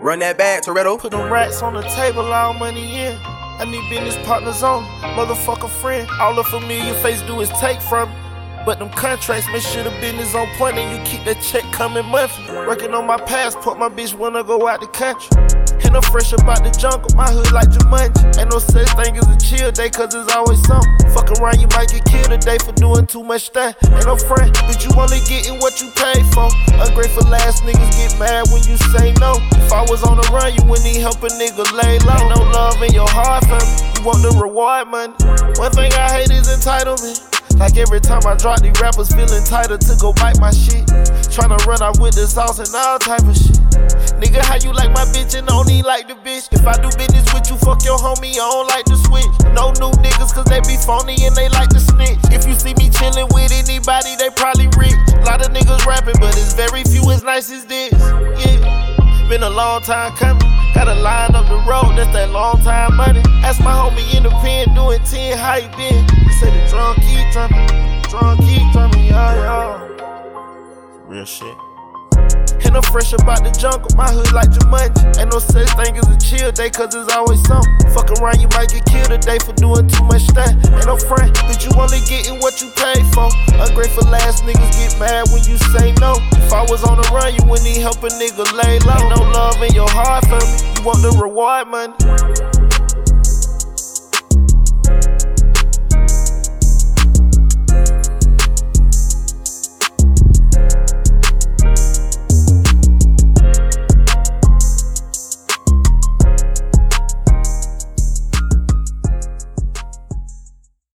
Run that back, Toretto. Put them racks on the table, all money in. I need business partners on, motherfucker friend. All the familiar face do is take from me. But them contracts, make sure the business on point and you keep that check coming monthly. Working on my passport, my bitch wanna go out the country. And I'm fresh about the jungle, my hood like Jumanji. Ain't no such thing as a chill day, cause there's always something. Fuck around, you might get killed today for doing too much stuff. Ain't no friend, but you only getting what you paid for. Ungrateful ass niggas get mad when you say no. If I was on the run, you wouldn't even help a nigga lay low. Ain't no love in your heart for me, you want the reward money. One thing I hate is entitlement. Like every time I drop, these rappers feel entitled to go bite my shit. Tryna run out with the sauce and all type of shit. Nigga, how you like my bitch and don't even like the bitch? If I do business with you, fuck your homie, I don't like to switch. No new niggas, cause they be phony and they like to snitch. If you see me chillin' with anybody, they probably rich. Lot of niggas rapping, but it's very few as nice as this. Yeah, been a long time coming. Gotta line up the road, that's that long time money. Ask my homie in the pen, doing 10, how you been? He said the drum keep drumming, yeah. Real shit. And I'm fresh about the jungle, my hood like Jumanji. Ain't no such thing as a chill day, cause there's always something. Fuck around, you might get killed today for doing too much stuff. Ain't no friend, but you only getting what you paid for. Ungrateful ass niggas get mad when you say no. If I was on the run, you wouldn't even help a nigga lay low. Ain't no love in your heart for me, you want the reward money.